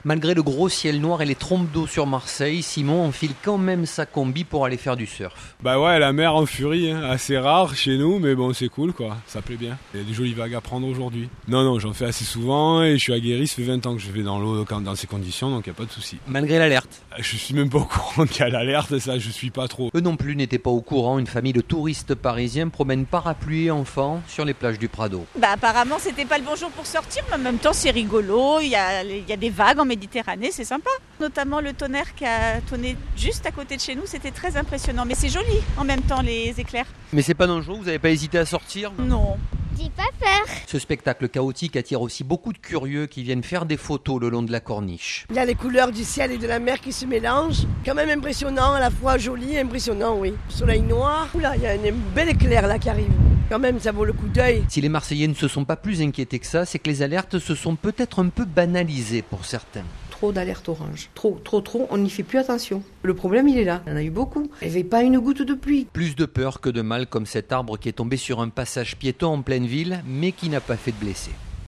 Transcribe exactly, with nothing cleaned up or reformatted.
Malgré le gros ciel noir et les trompes d'eau sur Marseille, Simon enfile quand même sa combi pour aller faire du surf. Bah ouais, la mer en furie, hein. Assez rare chez nous, mais bon, c'est cool quoi, ça plaît bien. Il y a des jolies vagues à prendre aujourd'hui. Non, non, j'en fais assez souvent et je suis aguerri, ça fait vingt ans que je vais dans l'eau dans ces conditions, donc il n'y a pas de souci. Malgré l'alerte. Je suis même pas au courant qu'il y a l'alerte, ça je suis pas trop. Eux non plus n'étaient pas au courant, une famille de touristes parisiens promène parapluie et enfants sur les plages du Prado. Bah apparemment c'était pas le bon jour pour sortir, mais en même temps c'est rigolo, il y a, il y a des vagues en Méditerranée, c'est sympa. Notamment le tonnerre qui a tonné juste à côté de chez nous, c'était très impressionnant. Mais c'est joli en même temps les éclairs. Mais c'est pas dangereux, vous n'avez pas hésité à sortir? Non. J'ai pas peur. Ce spectacle chaotique attire aussi beaucoup de curieux qui viennent faire des photos le long de la corniche. Il y a les couleurs du ciel et de la mer qui se mélangent. Quand même impressionnant, à la fois joli et impressionnant, oui. Soleil noir, oula, il y a un bel éclair là qui arrive. Quand même, ça vaut le coup d'œil. Si les Marseillais ne se sont pas plus inquiétés que ça, c'est que les alertes se sont peut-être un peu banalisées pour certains. Trop d'alertes orange. Trop, trop, trop, on n'y fait plus attention. Le problème, il est là. Il y en a eu beaucoup. Il n'y avait pas une goutte de pluie. Plus de peur que de mal, comme cet arbre qui est tombé sur un passage piéton en pleine ville, mais qui n'a pas fait de blessés.